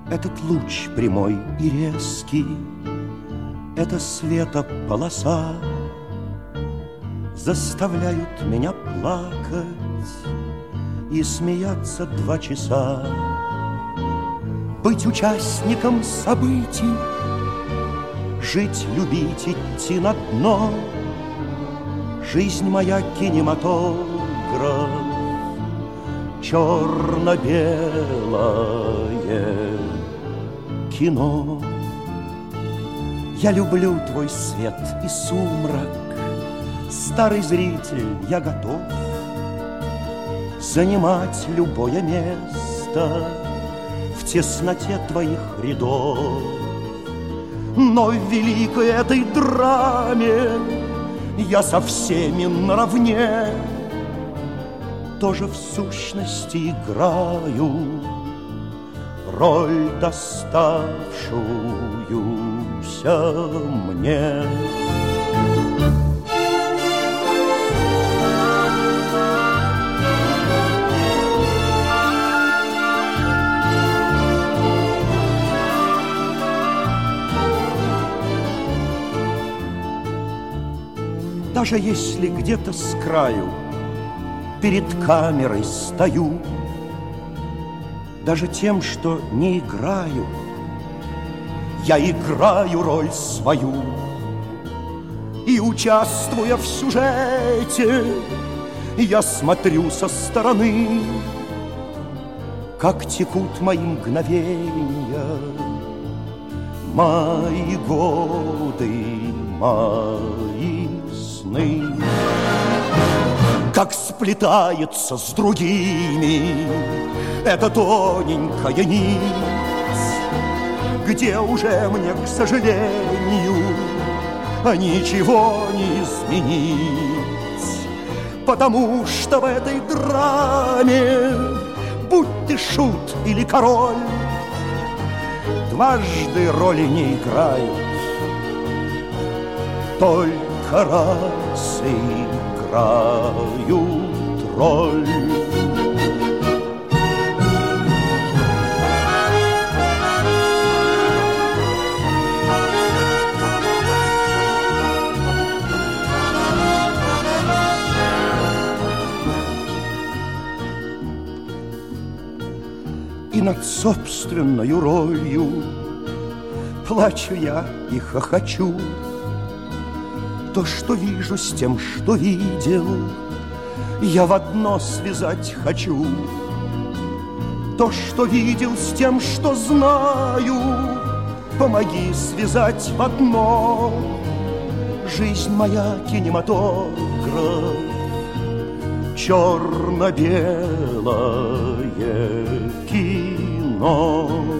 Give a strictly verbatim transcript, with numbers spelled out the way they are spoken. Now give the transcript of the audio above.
Этот луч прямой и резкий, эта светополоса заставляют меня плакать и смеяться два часа. Быть участником событий, жить, любить, идти на дно. Жизнь моя кинематограф, черно-белое кино. Я люблю твой свет и сумрак, старый зритель, я готов занимать любое место в тесноте твоих рядов. Но в великой этой драме я со всеми наравне тоже в сущности играю роль, доставшуюся мне. Даже если где-то с краю перед камерой стою, даже тем, что не играю, я играю роль свою. И, участвуя в сюжете, я смотрю со стороны, как текут мои мгновения, мои годы, мои сны. Как сплетается с другими эта тоненькая нить, где уже мне, к сожалению, ничего не изменить. Потому что в этой драме, будь ты шут или король, дважды роли не играют, только раз играют роль. И над собственною ролью плачу я и хохочу. То, что вижу, с тем, что видел, я в одно связать хочу. То, что видел, с тем, что знаю, помоги связать в одно. Жизнь моя кинематограф, черно-белое кино.